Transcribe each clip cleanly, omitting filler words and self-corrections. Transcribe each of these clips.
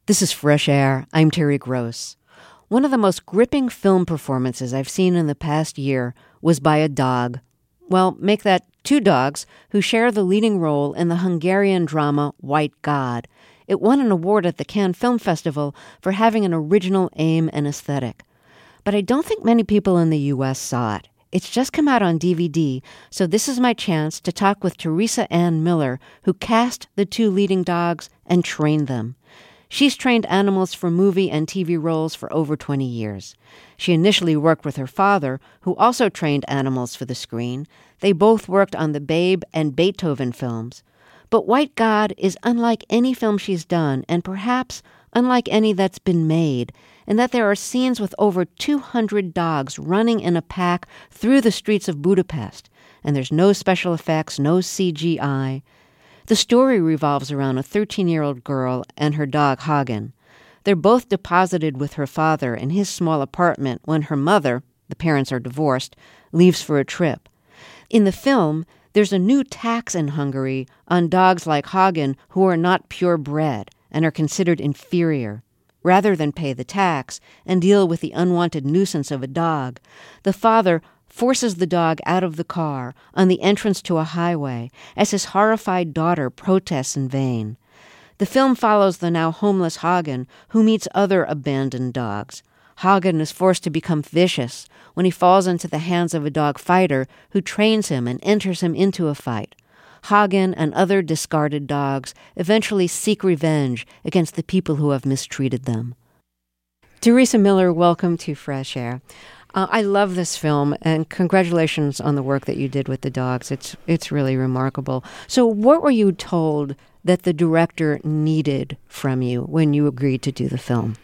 This is Fresh Air. I'm Terry Gross. One of the most gripping film performances I've seen in the past year was by a dog. Well, make that two dogs who share the leading role in the Hungarian drama White God. It won an award at the Cannes Film Festival for having an original aim and aesthetic. But I don't think many people in the U.S. saw it. It's just come out on DVD, so this is my chance to talk with Teresa Ann Miller, who cast the two leading dogs and trained them. She's trained animals for movie and TV roles for over 20 years. She initially worked with her father, who also trained animals for the screen. They both worked on the Babe and Beethoven films. But White God is unlike any film she's done, and perhaps unlike any that's been made, in that there are scenes with over 200 dogs running in a pack through the streets of Budapest, and there's no special effects, no CGI. The story revolves around a 13-year-old girl and her dog Hagen. They're both deposited with her father in his small apartment when her mother, the parents are divorced, leaves for a trip. In the film, there's a new tax in Hungary on dogs like Hagen who are not purebred and are considered inferior. Rather than pay the tax and deal with the unwanted nuisance of a dog, the father forces the dog out of the car on the entrance to a highway as his horrified daughter protests in vain. The film follows the now homeless Hagen, who meets other abandoned dogs. Hagen is forced to become vicious when he falls into the hands of a dog fighter who trains him and enters him into a fight. Hagen and other discarded dogs eventually seek revenge against the people who have mistreated them. Teresa Miller, welcome to Fresh Air. I love this film, and congratulations on the work that you did with the dogs. It's really remarkable. So what were you told that the director needed from you when you agreed to do the film?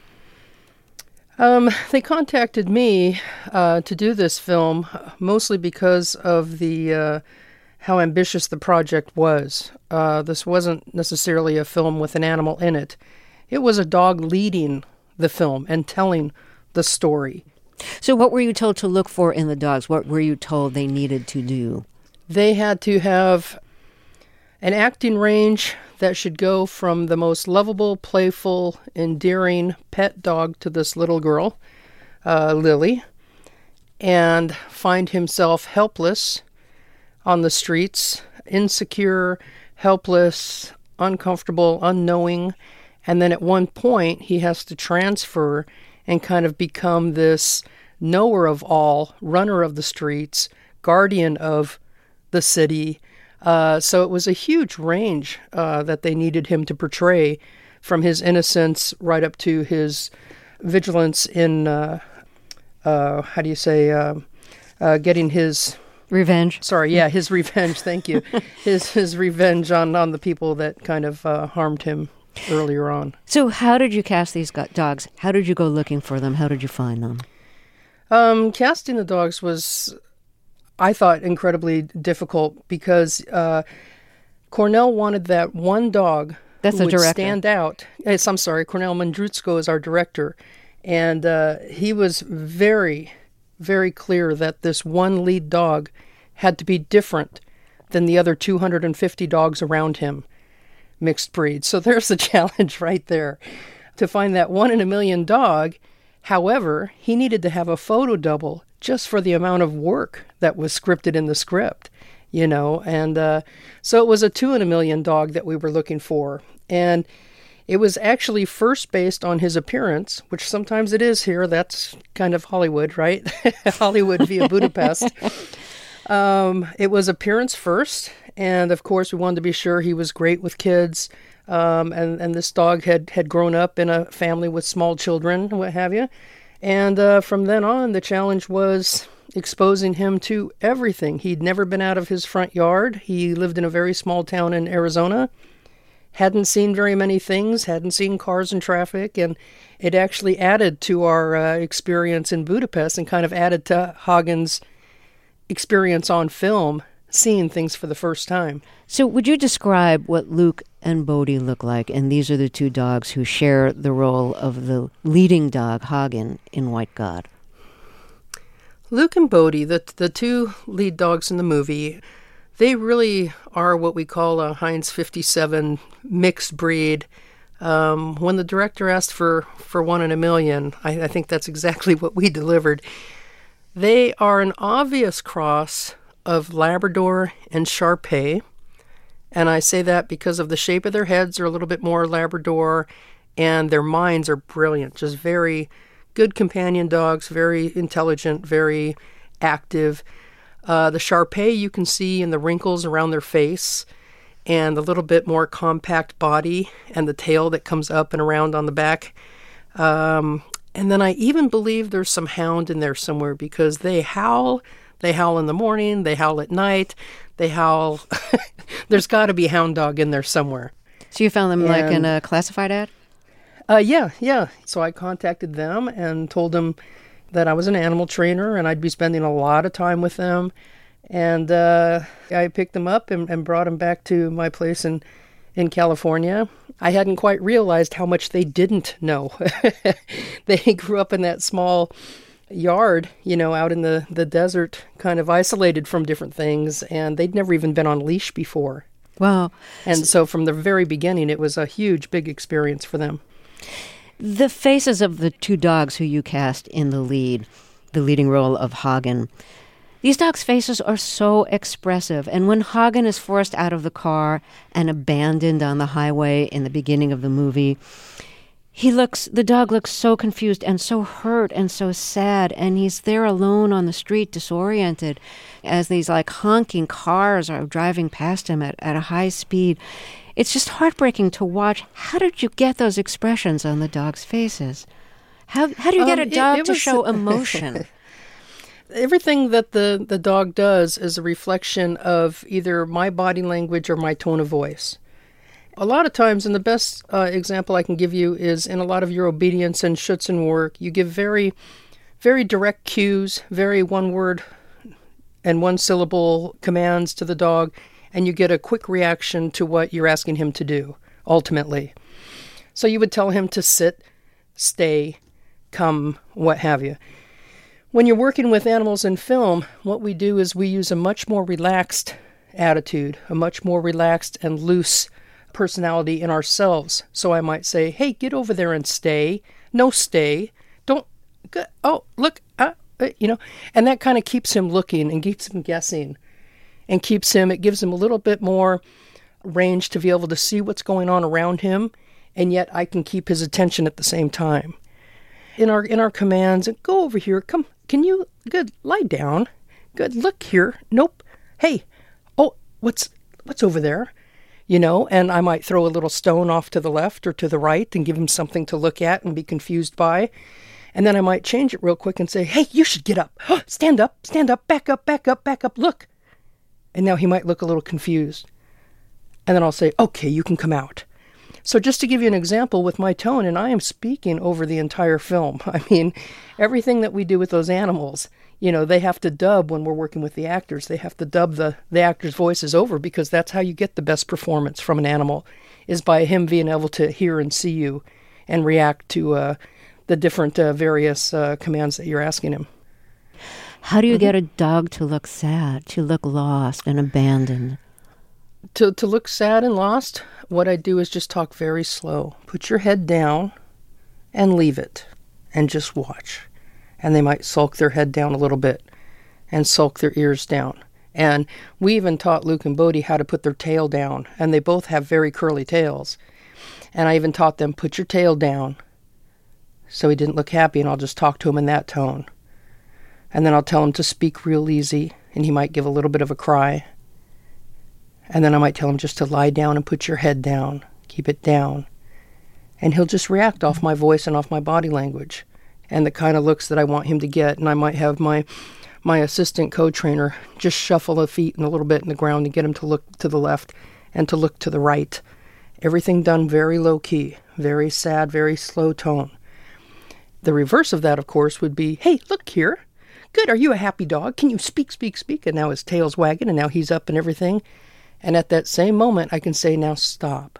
They contacted me to do this film mostly because of the how ambitious the project was. This wasn't necessarily a film with an animal in it. It was a dog leading the film and telling the story. So what were you told to look for in the dogs? What were you told they needed to do? They had to have an acting range that should go from the most lovable, playful, endearing pet dog to this little girl, Lily, and find himself helpless on the streets, insecure, helpless, uncomfortable, unknowing, and then at one point he has to transfer and kind of become this knower of all, runner of the streets, guardian of the city. So it was a huge range that they needed him to portray, from his innocence right up to his vigilance in, getting his... Revenge. Sorry, yeah, his revenge, thank you. His revenge on the people that kind of harmed him earlier on. So how did you cast these dogs? How did you go looking for them? How did you find them? Casting the dogs was, I thought, incredibly difficult because Cornell wanted that one dog That's who the would director. Stand out. Cornell Mandrutsko is our director. And he was very, very clear that this one lead dog had to be different than the other 250 dogs around him. Mixed breed. So there's the challenge right there, to find that 1 in a million dog. However, he needed to have a photo double just for the amount of work that was scripted in the script, and so it was a 2 in a million dog that we were looking for. And it was actually first based on his appearance, which sometimes it is here. That's kind of Hollywood, right? Hollywood via Budapest. It was appearance first. And of course, we wanted to be sure he was great with kids. And this dog had grown up in a family with small children, what have you. And from then on, the challenge was exposing him to everything. He'd never been out of his front yard. He lived in a very small town in Arizona. Hadn't seen very many things, hadn't seen cars and traffic. And it actually added to our experience in Budapest and kind of added to Hagen's experience on film, seeing things for the first time. So would you describe what Luke and Bodhi look like? And these are the two dogs who share the role of the leading dog, Hagen, in White God. Luke and Bodhi, the two lead dogs in the movie, they really are what we call a Heinz 57 mixed breed When the director asked for one in a million, I think that's exactly what we delivered. They are an obvious cross of Labrador and Shar-Pei. And I say that because of the shape of their heads are a little bit more Labrador, and their minds are brilliant. Just very good companion dogs, very intelligent, very active. The Shar-Pei you can see in the wrinkles around their face and the little bit more compact body and the tail that comes up and around on the back. And then I even believe there's some hound in there somewhere because they howl. They howl in the morning. They howl at night. They howl. There's got to be a hound dog in there somewhere. So you found them like in a classified ad? Yeah. So I contacted them and told them that I was an animal trainer and I'd be spending a lot of time with them. And I picked them up and brought them back to my place in California. I hadn't quite realized how much they didn't know. They grew up in that small yard, out in the desert, kind of isolated from different things, and they'd never even been on leash before. Wow. And so from the very beginning, it was a huge, big experience for them. The faces of the two dogs who you cast in the leading role of Hagen, these dogs' faces are so expressive. And when Hagen is forced out of the car and abandoned on the highway in the beginning of the movie, the dog looks so confused and so hurt and so sad, and he's there alone on the street, disoriented, as these honking cars are driving past him at a high speed. It's just heartbreaking to watch. How did you get those expressions on the dog's faces? How do you get a dog to show emotion? Everything that the dog does is a reflection of either my body language or my tone of voice. A lot of times, and the best example I can give you is in a lot of your obedience and Schutzen work, you give very, very direct cues, very one-word and one-syllable commands to the dog, and you get a quick reaction to what you're asking him to do, ultimately. So you would tell him to sit, stay, come, what have you. When you're working with animals in film, what we do is we use a much more relaxed attitude, a much more relaxed and loose personality in ourselves. So I might say, hey, get over there and stay. No, stay. Don't, oh, look, and that kind of keeps him looking and keeps him guessing and it gives him a little bit more range to be able to see what's going on around him, and yet I can keep his attention at the same time. In our commands, go over here, come, can you, good, lie down, good, look here, nope, hey, oh, what's over there? And I might throw a little stone off to the left or to the right and give him something to look at and be confused by. And then I might change it real quick and say, hey, you should get up. Stand up, back up, look. And now he might look a little confused. And then I'll say, okay, you can come out. So just to give you an example with my tone, and I am speaking over the entire film. I mean, everything that we do with those animals, they have to dub when we're working with the actors. They have to dub the actors' voices over because that's how you get the best performance from an animal, is by him being able to hear and see you and react to the different various commands that you're asking him. How do you get a dog to look sad, to look lost and abandoned? To look sad and lost, what I do is just talk very slow. Put your head down and leave it and just watch. And they might sulk their head down a little bit and sulk their ears down. And we even taught Luke and Bodhi how to put their tail down, and they both have very curly tails. And I even taught them, put your tail down. So he didn't look happy, and I'll just talk to him in that tone. And then I'll tell him to speak real easy, and he might give a little bit of a cry. And then I might tell him just to lie down and put your head down, keep it down. And he'll just react off my voice and off my body language and the kind of looks that I want him to get. And I might have my assistant co-trainer just shuffle the feet a little bit in the ground to get him to look to the left and to look to the right. Everything done very low key, very sad, very slow tone. The reverse of that, of course, would be, hey, look here. Good, are you a happy dog? Can you speak? And now his tail's wagging and now he's up and everything. And at that same moment, I can say, now stop.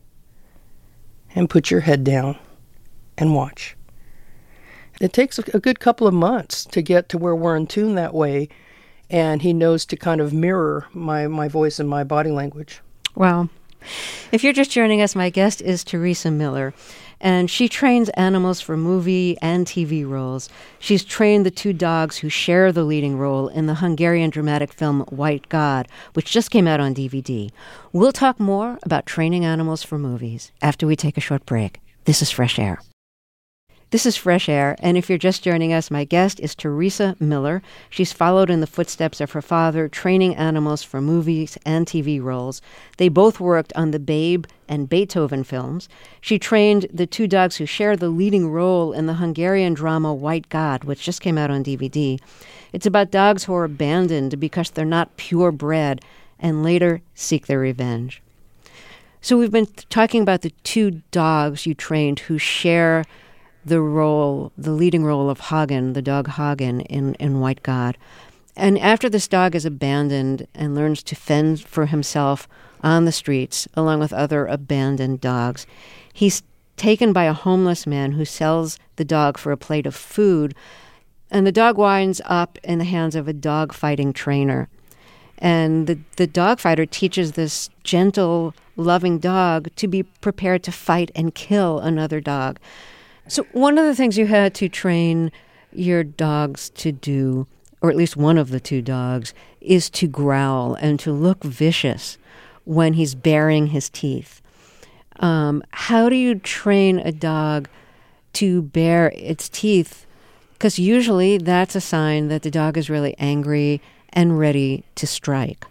And put your head down and watch. It takes a good couple of months to get to where we're in tune that way. And he knows to kind of mirror my voice and my body language. Wow. If you're just joining us, my guest is Teresa Miller, and she trains animals for movie and TV roles. She's trained the two dogs who share the leading role in the Hungarian dramatic film White God, which just came out on DVD. We'll talk more about training animals for movies after we take a short break. This is Fresh Air. This is Fresh Air, and if you're just joining us, my guest is Teresa Miller. She's followed in the footsteps of her father, training animals for movies and TV roles. They both worked on the Babe and Beethoven films. She trained the two dogs who share the leading role in the Hungarian drama White God, which just came out on DVD. It's about dogs who are abandoned because they're not purebred and later seek their revenge. So we've been talking about the two dogs you trained who share the leading role of Hagen, the dog Hagen in White God. And after this dog is abandoned and learns to fend for himself on the streets, along with other abandoned dogs, he's taken by a homeless man who sells the dog for a plate of food, and the dog winds up in the hands of a dog fighting trainer. And the dog fighter teaches this gentle, loving dog to be prepared to fight and kill another dog. So one of the things you had to train your dogs to do, or at least one of the two dogs, is to growl and to look vicious when he's baring his teeth. How do you train a dog to bare its teeth? Because usually that's a sign that the dog is really angry and ready to strike.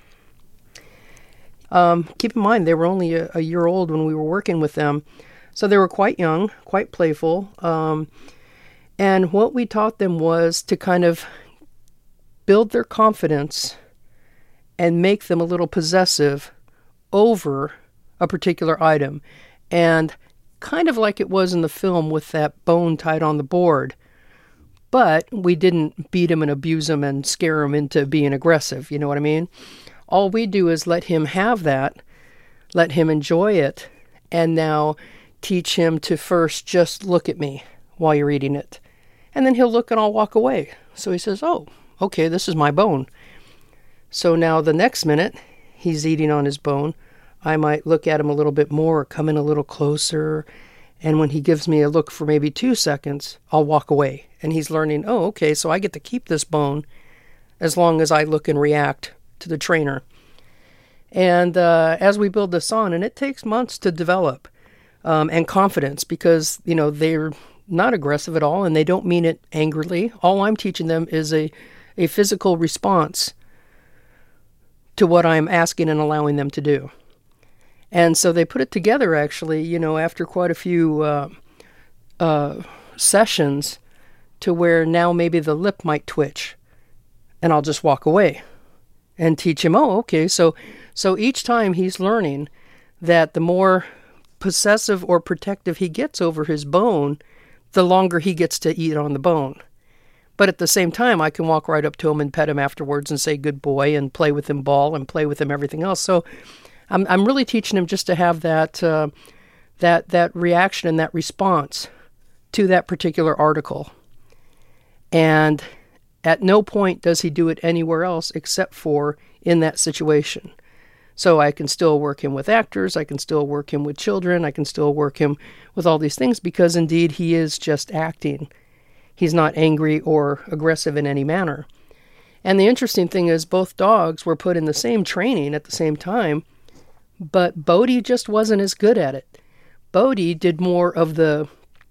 Keep in mind, they were only a year old when we were working with them. So they were quite young, quite playful. And what we taught them was to kind of build their confidence and make them a little possessive over a particular item. And kind of like it was in the film with that bone tied on the board. But we didn't beat him and abuse him and scare him into being aggressive. You know what I mean? All we do is let him have that, let him enjoy it, and now teach him to first just look at me while you're eating it. And then he'll look and I'll walk away. So he says, oh, okay, this is my bone. So now the next minute he's eating on his bone, I might look at him a little bit more, come in a little closer. And when he gives me a look for maybe 2 seconds, I'll walk away. And he's learning, oh, okay, so I get to keep this bone as long as I look and react to the trainer. And as we build this on, and it takes months to develop, and confidence, because, they're not aggressive at all and they don't mean it angrily. All I'm teaching them is a physical response to what I'm asking and allowing them to do. And so they put it together, actually, after quite a few sessions, to where now maybe the lip might twitch and I'll just walk away and teach him, oh, okay, so each time he's learning that the more possessive or protective he gets over his bone, the longer he gets to eat on the bone. But at the same time, I can walk right up to him and pet him afterwards and say good boy and play with him ball and play with him everything else. So I'm really teaching him just to have that reaction and that response to that particular article. And at no point does he do it anywhere else except for in that situation. So I can still work him with actors, I can still work him with children, I can still work him with all these things because indeed he is just acting. He's not angry or aggressive in any manner. And the interesting thing is both dogs were put in the same training at the same time, but Bodhi just wasn't as good at it. Bodhi did more of the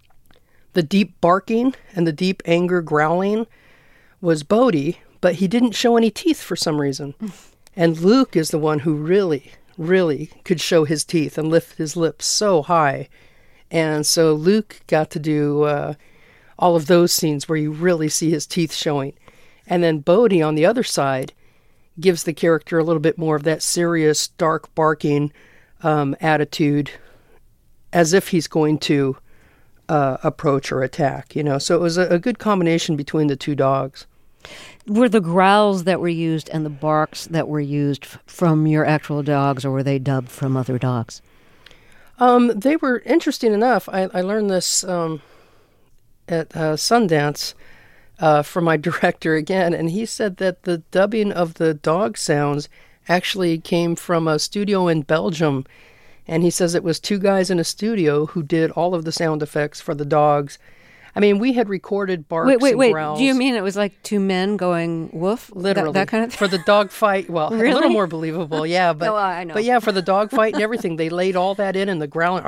deep barking and the deep anger growling was Bodhi, but he didn't show any teeth for some reason. And Luke is the one who really, really could show his teeth and lift his lips so high. And so Luke got to do all of those scenes where you really see his teeth showing. And then Bodhi, on the other side, gives the character a little bit more of that serious, dark barking attitude as if he's going to approach or attack, So it was a good combination between the two dogs. Were the growls that were used and the barks that were used from your actual dogs, or were they dubbed from other dogs? They were, interesting enough, I learned this at Sundance from my director again, and he said that the dubbing of the dog sounds actually came from a studio in Belgium. And he says it was two guys in a studio who did all of the sound effects for the dogs. I mean, we had recorded barks and growls. Do you mean it was like two men going woof? Literally. That kind of thing? For the dog fight. Well, Really? a little more believable, yeah. But, I know. But yeah, for the dog fight and everything, they laid all that in the growling,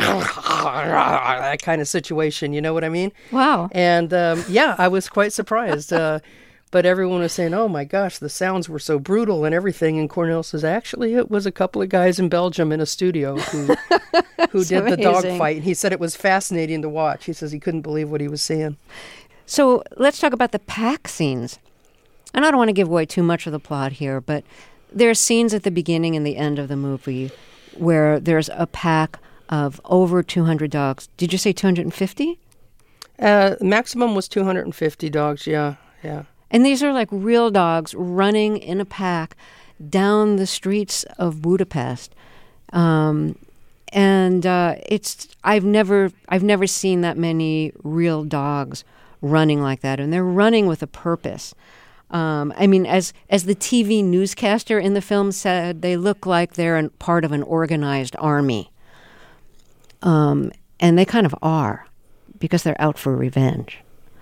that kind of situation. You know what I mean? Wow. And yeah, I was quite surprised. But everyone was saying, oh my gosh, the sounds were so brutal and everything. And Cornell says, actually, it was a couple of guys in Belgium in a studio who did the dog fight. And he said it was fascinating to watch. He says he couldn't believe what he was seeing. So let's talk about the pack scenes. And I don't want to give away too much of the plot here, but there are scenes at the beginning and the end of the movie where there's a pack of over 200 dogs. Did you say 250? Maximum was 250 dogs, yeah. And these are like real dogs running in a pack down the streets of Budapest. I've never seen that many real dogs running like that, and they're running with a purpose. I mean, as the TV newscaster in the film said, they look like they're part of an organized army. And they kind of are, because they're out for revenge.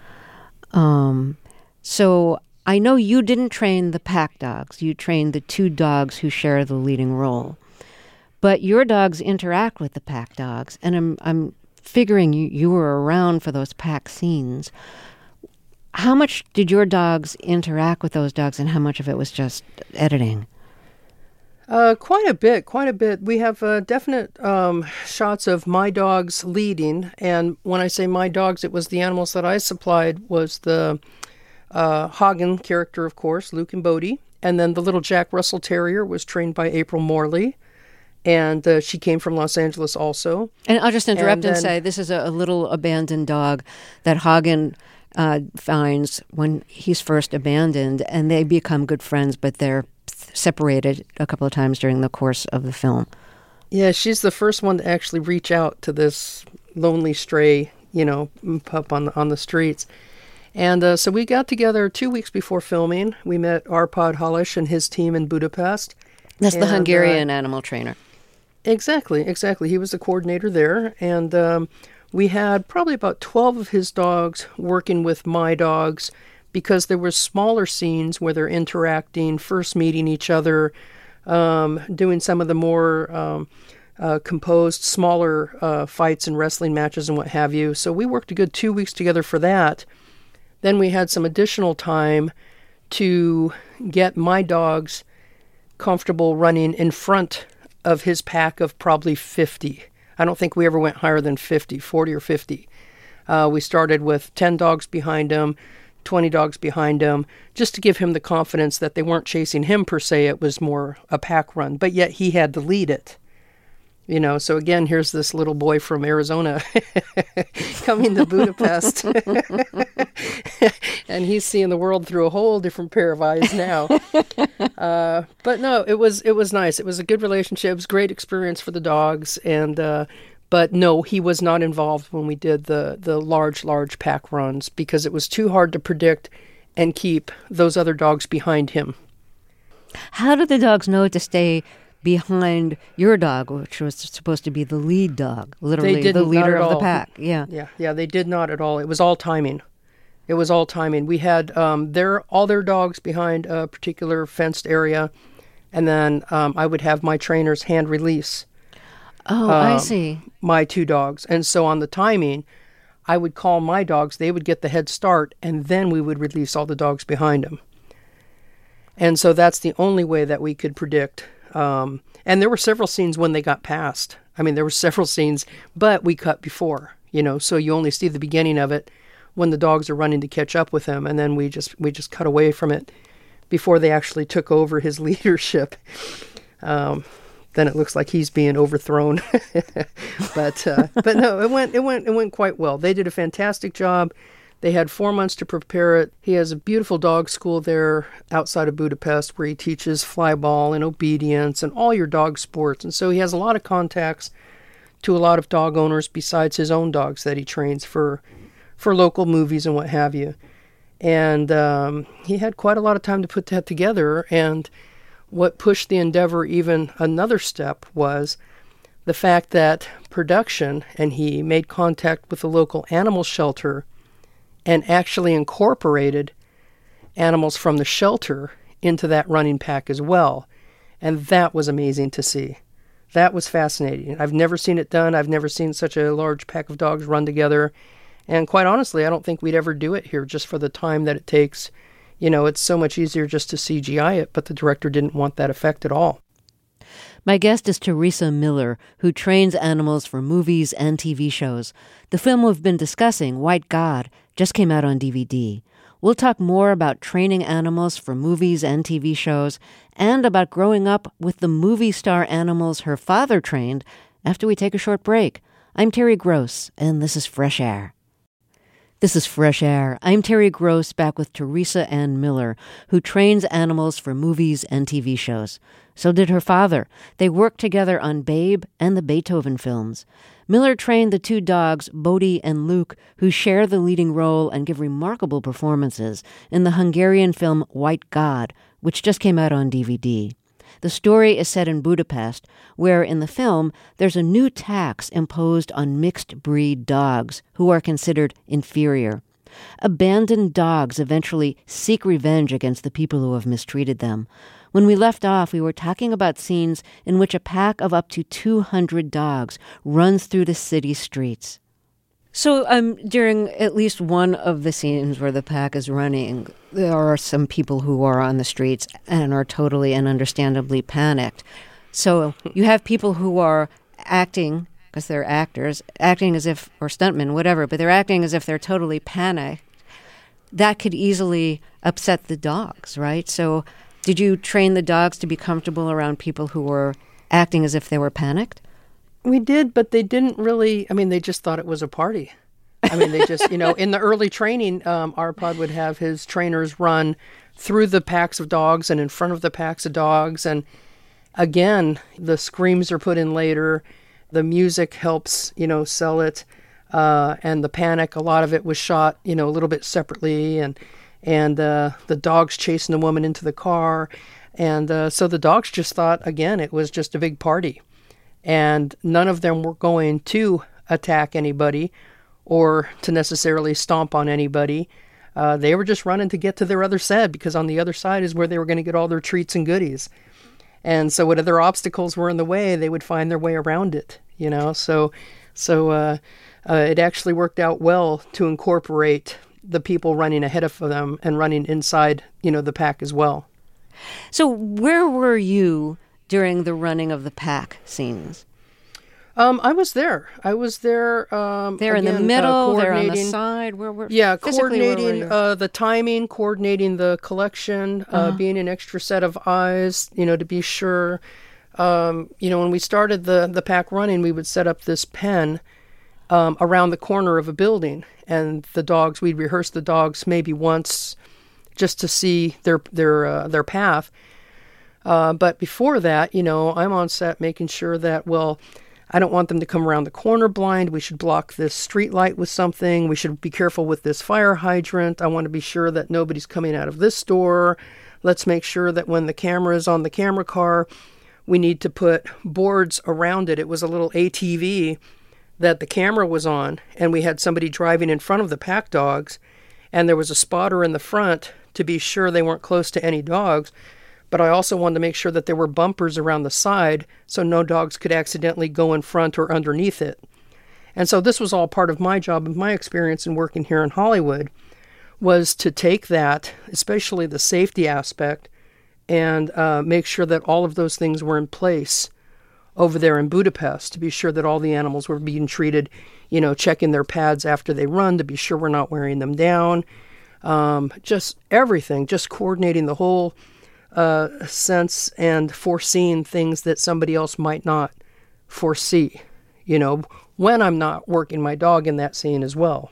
So I know you didn't train the pack dogs. You trained the two dogs who share the leading role. But your dogs interact with the pack dogs, and I'm figuring you were around for those pack scenes. How much did your dogs interact with those dogs, and how much of it was just editing? Quite a bit. We have definite shots of my dogs leading, and when I say my dogs, it was the animals that I supplied was the Hagen character, of course, Luke and Bodie. And then the little Jack Russell Terrier was trained by April Morley. And she came from Los Angeles also. And I'll just interrupt and say this is a little abandoned dog that Hagen finds when he's first abandoned. And they become good friends, but they're separated a couple of times during the course of the film. Yeah, she's the first one to actually reach out to this lonely stray, pup on the streets. And so we got together 2 weeks before filming. We met Arpad Halish and his team in Budapest. That's the Hungarian animal trainer. Exactly. He was the coordinator there. And we had probably about 12 of his dogs working with my dogs because there were smaller scenes where they're interacting, first meeting each other, doing some of the more composed, smaller fights and wrestling matches and what have you. So we worked a good 2 weeks together for that. Then we had some additional time to get my dogs comfortable running in front of his pack of probably 50. I don't think we ever went higher than 40 or 50. We started with 10 dogs behind him, 20 dogs behind him, just to give him the confidence that they weren't chasing him per se. It was more a pack run, but yet he had to lead it. So again, here's this little boy from Arizona coming to Budapest. And he's seeing the world through a whole different pair of eyes now. But no, it was nice. It was a good relationship. It was a great experience for the dogs. But no, he was not involved when we did the large pack runs because it was too hard to predict and keep those other dogs behind him. How did the dogs know to stay behind your dog, which was supposed to be the lead dog, literally the leader of the pack? Yeah, they did not at all. It was all timing. We had all their dogs behind a particular fenced area, and then I would have my trainers hand release. Oh, I see. My two dogs, and so on the timing, I would call my dogs. They would get the head start, and then we would release all the dogs behind them. And so that's the only way that we could predict. And there were several scenes when they got past. I mean, there were several scenes, but we cut before, so you only see the beginning of it when the dogs are running to catch up with him. And then we just cut away from it before they actually took over his leadership. Then it looks like he's being overthrown. but no, it went quite well. They did a fantastic job. They had 4 months to prepare it. He has a beautiful dog school there outside of Budapest where he teaches flyball and obedience and all your dog sports. And so he has a lot of contacts to a lot of dog owners besides his own dogs that he trains for local movies and what have you. And he had quite a lot of time to put that together. And what pushed the endeavor even another step was the fact that production, and he made contact with the local animal shelter and actually incorporated animals from the shelter into that running pack as well. And that was amazing to see. That was fascinating. I've never seen it done. I've never seen such a large pack of dogs run together. And quite honestly, I don't think we'd ever do it here just for the time that it takes. You know, it's so much easier just to CGI it, but the director didn't want that effect at all. My guest is Teresa Miller, who trains animals for movies and TV shows. The film we've been discussing, White God, just came out on DVD. We'll talk more about training animals for movies and TV shows, and about growing up with the movie star animals her father trained after we take a short break. I'm Terry Gross, and this is Fresh Air. This is Fresh Air. I'm Terry Gross, back with Teresa Ann Miller, who trains animals for movies and TV shows. So did her father. They worked together on Babe and the Beethoven films. Miller trained the two dogs, Bodhi and Luke, who share the leading role and give remarkable performances in the Hungarian film White God, which just came out on DVD. The story is set in Budapest, where in the film there's a new tax imposed on mixed-breed dogs who are considered inferior. Abandoned dogs eventually seek revenge against the people who have mistreated them. When we left off, we were talking about scenes in which a pack of up to 200 dogs runs through the city streets. So during at least one of the scenes where the pack is running, there are some people who are on the streets and are totally and understandably panicked. So you have people who are acting, because they're actors, acting as if, or stuntmen, whatever, but they're acting as if they're totally panicked. That could easily upset the dogs, right? So did you train the dogs to be comfortable around people who were acting as if they were panicked? We did, but they didn't really, they just thought it was a party. They just, in the early training, Arpad would have his trainers run through the packs of dogs and in front of the packs of dogs. And again, the screams are put in later. The music helps, sell it. And the panic, a lot of it was shot, a little bit separately. And the dogs chasing the woman into the car. And so the dogs just thought, again, it was just a big party. And none of them were going to attack anybody or to necessarily stomp on anybody. They were just running to get to their other side, because on the other side is where they were going to get all their treats and goodies. And so whatever obstacles were in the way, they would find their way around it, So it actually worked out well to incorporate the people running ahead of them and running inside, the pack as well. So where were you during the running of the pack scenes? I was there. There again, in the middle, there on the side. Coordinating the timing, coordinating the collection, being an extra set of eyes, to be sure. When we started the pack running, we would set up this pen around the corner of a building, and we'd rehearse the dogs maybe once just to see their path. But before that, I'm on set making sure that, I don't want them to come around the corner blind. We should block this street light with something. We should be careful with this fire hydrant. I want to be sure that nobody's coming out of this door. Let's make sure that when the camera is on the camera car, we need to put boards around it. It was a little ATV that the camera was on, and we had somebody driving in front of the pack dogs, and there was a spotter in the front to be sure they weren't close to any dogs. But I also wanted to make sure that there were bumpers around the side so no dogs could accidentally go in front or underneath it. And so this was all part of my job and my experience in working here in Hollywood, was to take that, especially the safety aspect, and make sure that all of those things were in place over there in Budapest, to be sure that all the animals were being treated, checking their pads after they run, to be sure we're not wearing them down. Just everything, just coordinating the whole sense and foreseeing things that somebody else might not foresee, when I'm not working my dog in that scene as well.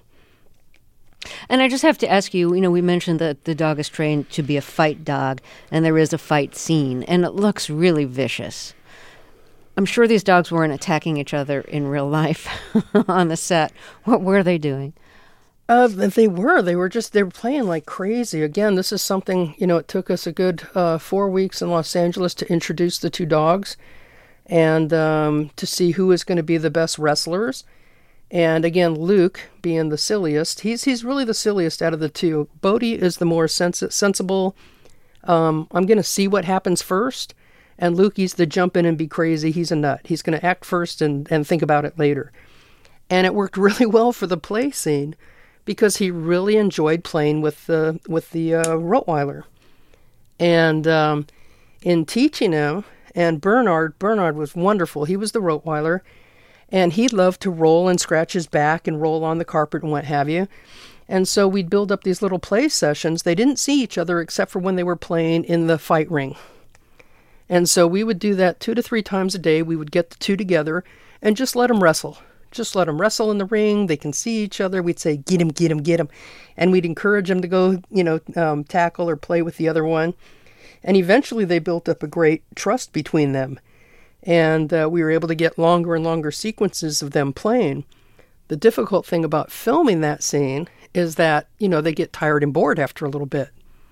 And I just have to ask you, we mentioned that the dog is trained to be a fight dog, and there is a fight scene, and it looks really vicious. I'm sure these dogs weren't attacking each other in real life on the set. What were they doing? They were. They were playing like crazy. Again, this is something, it took us a good 4 weeks in Los Angeles to introduce the two dogs and to see who is going to be the best wrestlers. And again, Luke, being the silliest, he's really the silliest out of the two. Bodhi is the more sensible. I'm going to see what happens first. And Luke, he's the jump in and be crazy. He's a nut. He's going to act first and think about it later. And it worked really well for the play scene because he really enjoyed playing with the Rottweiler. And in teaching him, and Bernard was wonderful. He was the Rottweiler, and he loved to roll and scratch his back and roll on the carpet and what have you. And so we'd build up these little play sessions. They didn't see each other except for when they were playing in the fight ring. And so we would do that 2 to 3 times a day. We would get the two together and just let them wrestle. Just let them wrestle in the ring. They can see each other. We'd say, get him, get him, get him. And we'd encourage them to go, tackle or play with the other one. And eventually they built up a great trust between them. And we were able to get longer and longer sequences of them playing. The difficult thing about filming that scene is that, they get tired and bored after a little bit.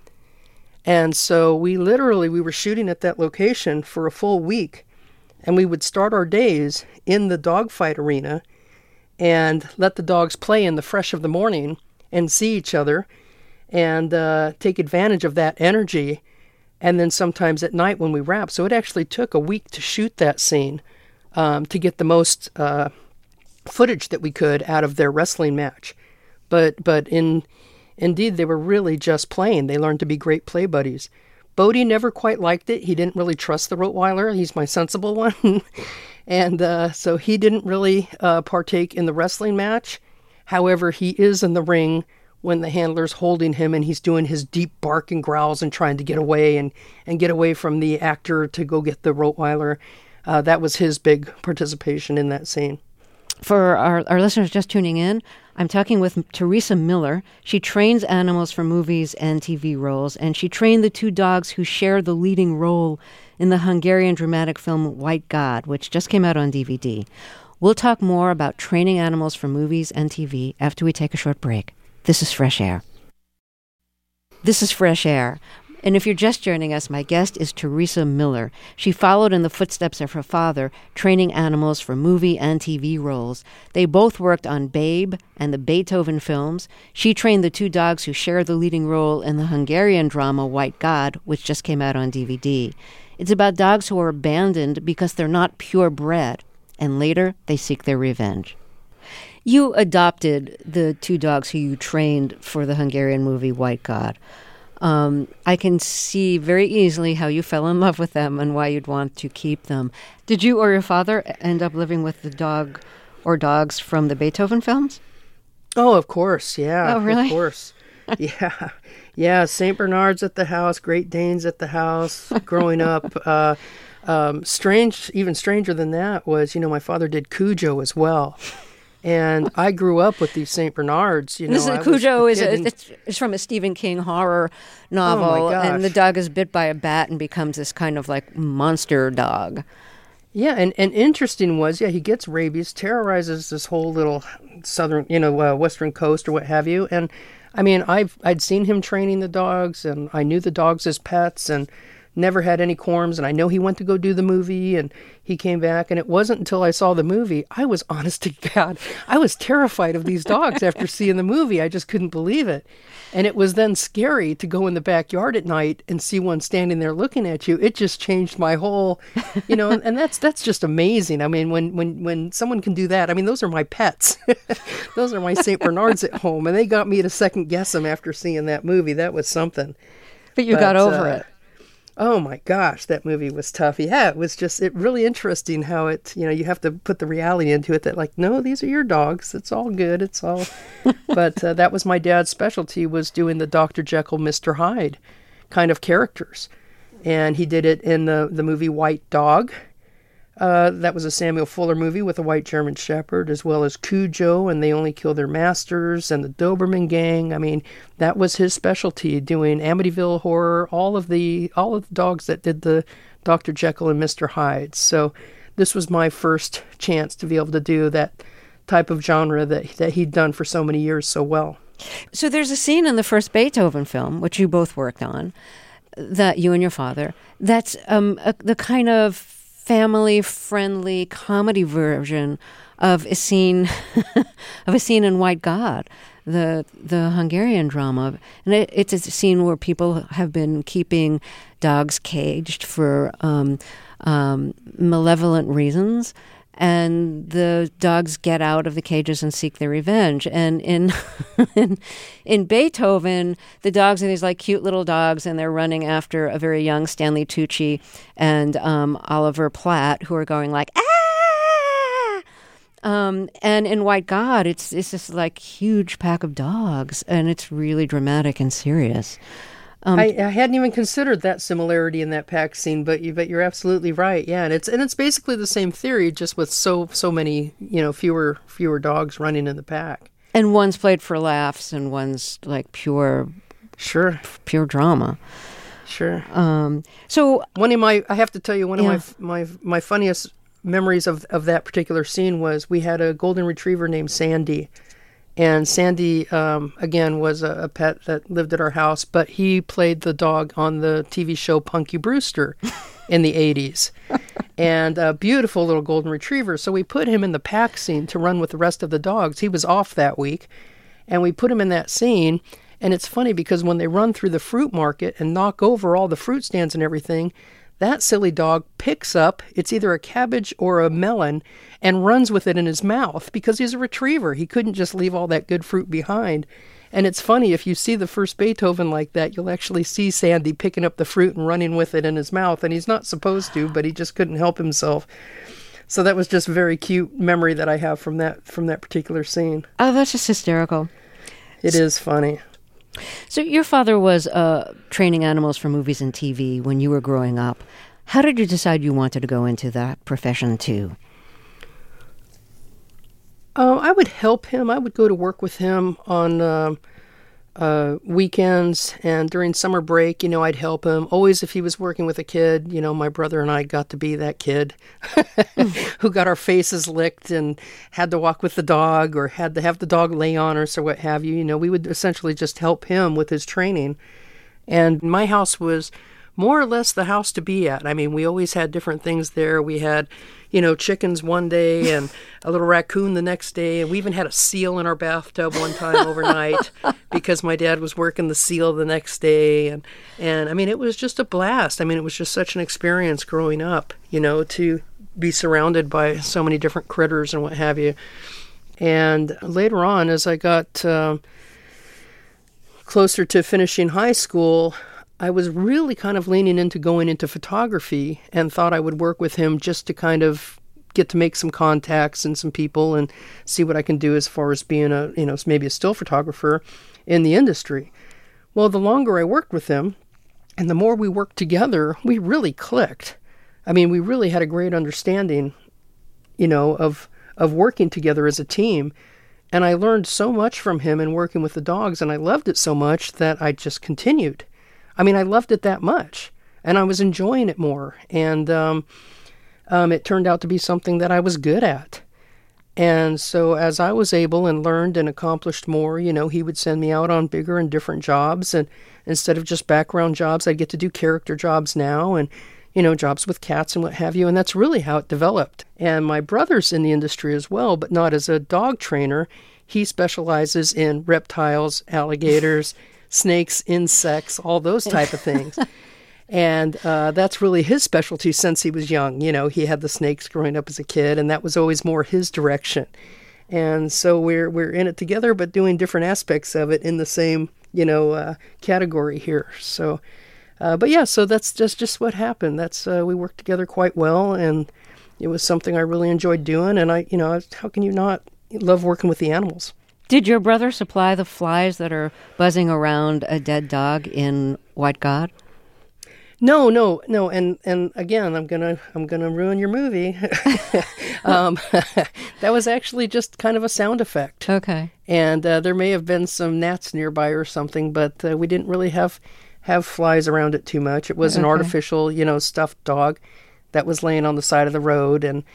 And so we were shooting at that location for a full week. And we would start our days in the dogfight arena and let the dogs play in the fresh of the morning and see each other and take advantage of that energy. And then sometimes at night when we wrap. So it actually took a week to shoot that scene to get the most footage that we could out of their wrestling match. But indeed, they were really just playing. They learned to be great play buddies. Bodhi never quite liked it. He didn't really trust the Rottweiler. He's my sensible one. And so he didn't really partake in the wrestling match. However, he is in the ring when the handler's holding him and he's doing his deep bark and growls and trying to get away and get away from the actor to go get the Rottweiler. That was his big participation in that scene. For our listeners just tuning in, I'm talking with Teresa Miller. She trains animals for movies and TV roles, and she trained the two dogs who share the leading role in the Hungarian dramatic film White God, which just came out on DVD. We'll talk more about training animals for movies and TV after we take a short break. This is Fresh Air. This is Fresh Air. And if you're just joining us, my guest is Teresa Miller. She followed in the footsteps of her father, training animals for movie and TV roles. They both worked on Babe and the Beethoven films. She trained the two dogs who share the leading role in the Hungarian drama White God, which just came out on DVD. It's about dogs who are abandoned because they're not purebred, and later they seek their revenge. You adopted the two dogs who you trained for the Hungarian movie White God. I can see very easily how you fell in love with them and why you'd want to keep them. Did you or your father end up living with the dog or dogs from the Beethoven films? Oh, of course, yeah. Oh, really? Of course. Yeah, St. Bernards at the house, Great Danes at the house, growing up. Even stranger than that was, my father did Cujo as well. And I grew up with these St. Bernards. Cujo is from a Stephen King horror novel, oh my gosh. And the dog is bit by a bat and becomes this kind of like monster dog. Yeah, and interesting was, he gets rabies, terrorizes this whole little southern, western coast or what have you. And I mean, I'd seen him training the dogs, and I knew the dogs as pets, and never had any qualms. And I know he went to go do the movie, and he came back. And it wasn't until I saw the movie, I was honest to God, I was terrified of these dogs after seeing the movie. I just couldn't believe it. And it was then scary to go in the backyard at night and see one standing there looking at you. It just changed my whole, and that's just amazing. I mean, when someone can do that, I mean, those are my pets. Those are my St. Bernards at home. And they got me to second guess them after seeing that movie. That was something. But you got over it. Oh my gosh, that movie was tough. Yeah, it was just really interesting how it, you have to put the reality into it that like, no, these are your dogs. It's all good. It's all. But that was my dad's specialty, was doing the Dr. Jekyll, Mr. Hyde kind of characters. And he did it in the movie White Dog. That was a Samuel Fuller movie with a white German Shepherd, as well as Cujo and They Only Kill Their Masters and the Doberman Gang. I mean, that was his specialty, doing Amityville Horror, all of the dogs that did the Dr. Jekyll and Mr. Hyde. So this was my first chance to be able to do that type of genre that he'd done for so many years so well. So there's a scene in the first Beethoven film, which you both worked on, that you and your father, that's the kind of family-friendly comedy version of a scene in White God, the Hungarian drama. And it's a scene where people have been keeping dogs caged for malevolent reasons, and the dogs get out of the cages and seek their revenge. And in in Beethoven, the dogs are these like cute little dogs, and they're running after a very young Stanley Tucci and Oliver Platt, who are going like, ah! And in White God, it's this like huge pack of dogs, and it's really dramatic and serious. I hadn't even considered that similarity in that pack scene, but you're absolutely right. Yeah, and it's basically the same theory, just with so many fewer dogs running in the pack. And one's played for laughs, and one's like pure drama. Sure. So I have to tell you, one of my funniest memories of that particular scene was we had a golden retriever named Sandy. And Sandy, again, was a pet that lived at our house, but he played the dog on the TV show Punky Brewster in the 80s. And a beautiful little golden retriever. So we put him in the pack scene to run with the rest of the dogs. He was off that week. And we put him in that scene. And it's funny because when they run through the fruit market and knock over all the fruit stands and everything, that silly dog picks up, it's either a cabbage or a melon, and runs with it in his mouth because he's a retriever. He couldn't just leave all that good fruit behind. And it's funny, if you see the first Beethoven like that, you'll actually see Sandy picking up the fruit and running with it in his mouth. And he's not supposed to, but he just couldn't help himself. So that was just a very cute memory that I have from that particular scene. Oh, that's just hysterical. It is funny. So your father was training animals for movies and TV when you were growing up. How did you decide you wanted to go into that profession too? I would help him. I would go to work with him on weekends and during summer break. I'd help him. Always if he was working with a kid, my brother and I got to be that kid who got our faces licked and had to walk with the dog or had to have the dog lay on us or what have you. We would essentially just help him with his training. And my house was more or less the house to be at. I mean, we always had different things there. We had, chickens one day and a little raccoon the next day. And we even had a seal in our bathtub one time overnight because my dad was working the seal the next day. And I mean, it was just a blast. I mean, it was just such an experience growing up, to be surrounded by so many different critters and what have you. And later on, as I got closer to finishing high school, I was really kind of leaning into going into photography and thought I would work with him just to kind of get to make some contacts and some people and see what I can do as far as being maybe a still photographer in the industry. Well, the longer I worked with him and the more we worked together, we really clicked. I mean, we really had a great understanding, of working together as a team. And I learned so much from him in working with the dogs, and I loved it so much that I just continued. I mean, I loved it that much, and I was enjoying it more, and it turned out to be something that I was good at. And so as I was able and learned and accomplished more, he would send me out on bigger and different jobs, and instead of just background jobs, I'd get to do character jobs now, and jobs with cats and what have you, and that's really how it developed. And my brother's in the industry as well, but not as a dog trainer. He specializes in reptiles, alligators, snakes, insects, all those type of things. And that's really his specialty since he was young. He had the snakes growing up as a kid, and that was always more his direction. And so we're in it together, but doing different aspects of it in the same, category here. So, but yeah, so that's just what happened. That's we worked together quite well, and it was something I really enjoyed doing. And how can you not love working with the animals? Did your brother supply the flies that are buzzing around a dead dog in White God? No. And again, I'm gonna ruin your movie. That was actually just kind of a sound effect. Okay. And there may have been some gnats nearby or something, but we didn't really have flies around it too much. It was an artificial, stuffed dog that was laying on the side of the road, and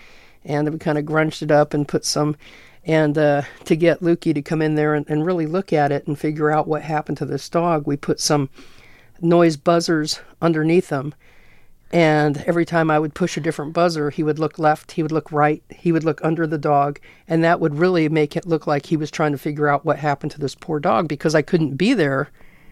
And we kind of grunged it up and put some, and to get Lukey to come in there and really look at it and figure out what happened to this dog, we put some noise buzzers underneath him. And every time I would push a different buzzer, he would look left, he would look right, he would look under the dog, and that would really make it look like he was trying to figure out what happened to this poor dog, because I couldn't be there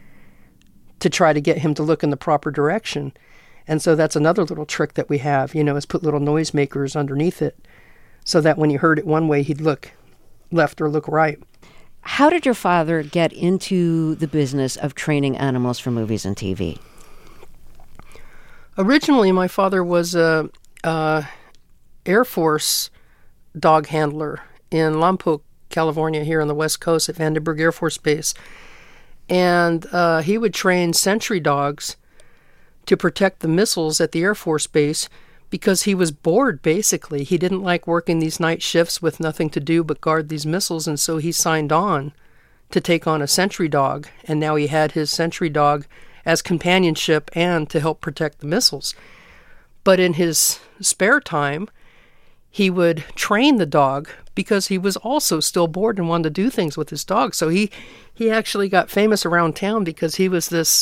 to try to get him to look in the proper direction. And so that's another little trick that we have, is put little noisemakers underneath it so that when he heard it one way, he'd look left or look right. How did your father get into the business of training animals for movies and TV? Originally, my father was a Air Force dog handler in Lompoc, California, here on the West Coast at Vandenberg Air Force Base. And he would train sentry dogs to protect the missiles at the Air Force Base because he was bored, basically. He didn't like working these night shifts with nothing to do but guard these missiles, and so he signed on to take on a sentry dog. And now he had his sentry dog as companionship and to help protect the missiles. But in his spare time, he would train the dog because he was also still bored and wanted to do things with his dog. So he actually got famous around town because he was this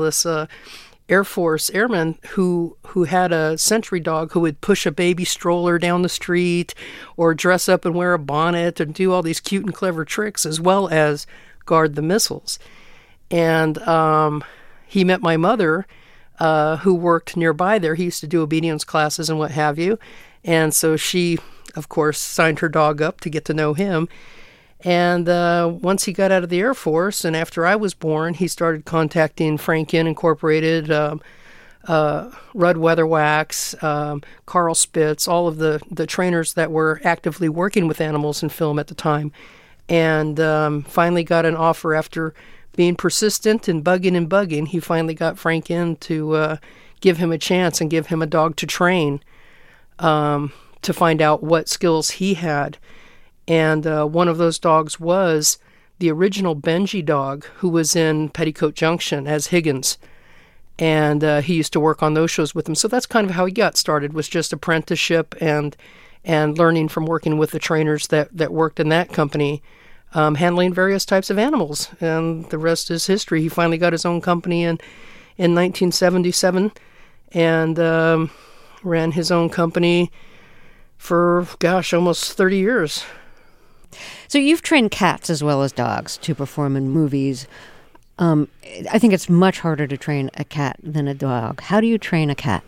Air Force airman who had a sentry dog who would push a baby stroller down the street or dress up and wear a bonnet and do all these cute and clever tricks as well as guard the missiles. And he met my mother, who worked nearby there. He used to do obedience classes and what have you. And so she, of course, signed her dog up to get to know him. And once he got out of the Air Force, and after I was born, he started contacting Frank Inn Incorporated, Rudd Weatherwax, Carl Spitz, all of the trainers that were actively working with animals in film at the time. And finally got an offer after being persistent and bugging. He finally got Frank Inn to give him a chance and give him a dog to train to find out what skills he had. And one of those dogs was the original Benji dog who was in Petticoat Junction as Higgins. And he used to work on those shows with him. So that's kind of how he got started, was just apprenticeship and learning from working with the trainers that worked in that company, handling various types of animals. And the rest is history. He finally got his own company in 1977 and ran his own company for, almost 30 years. So you've trained cats as well as dogs to perform in movies. I think it's much harder to train a cat than a dog. How do you train a cat?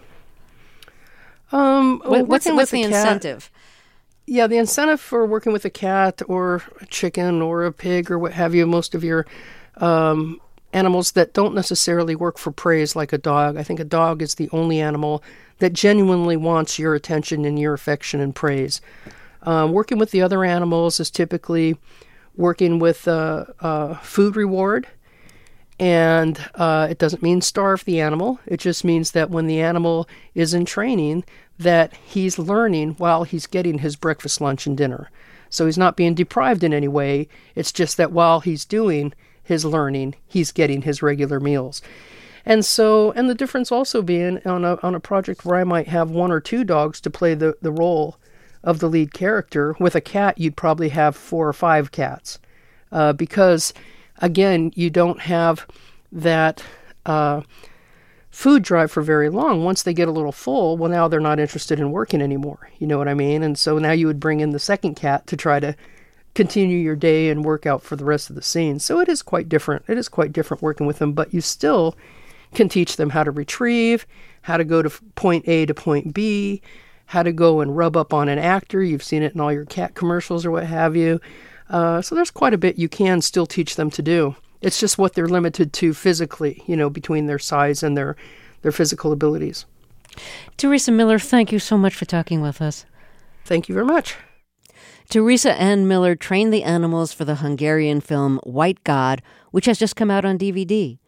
What's the incentive? Yeah, the incentive for working with a cat or a chicken or a pig or what have you, most of your animals that don't necessarily work for praise like a dog. I think a dog is the only animal that genuinely wants your attention and your affection and praise. Working with the other animals is typically working with food reward, and it doesn't mean starve the animal. It just means that when the animal is in training, that he's learning while he's getting his breakfast, lunch, and dinner. So he's not being deprived in any way. It's just that while he's doing his learning, he's getting his regular meals. And the difference also being on a project where I might have one or two dogs to play the role of the lead character. With a cat, you'd probably have 4 or 5 cats because, again, you don't have that food drive for very long. Once they get a little full, well, now they're not interested in working anymore. You know what I mean? And so now you would bring in the second cat to try to continue your day and work out for the rest of the scene. So it is quite different. It is quite different working with them, but you still can teach them how to retrieve, how to go to point A to point B, how to go and rub up on an actor. You've seen it in all your cat commercials or what have you. So there's quite a bit you can still teach them to do. It's just what they're limited to physically, between their size and their physical abilities. Teresa Miller, thank you so much for talking with us. Thank you very much. Teresa Ann Miller trained the animals for the Hungarian film White God, which has just come out on DVD.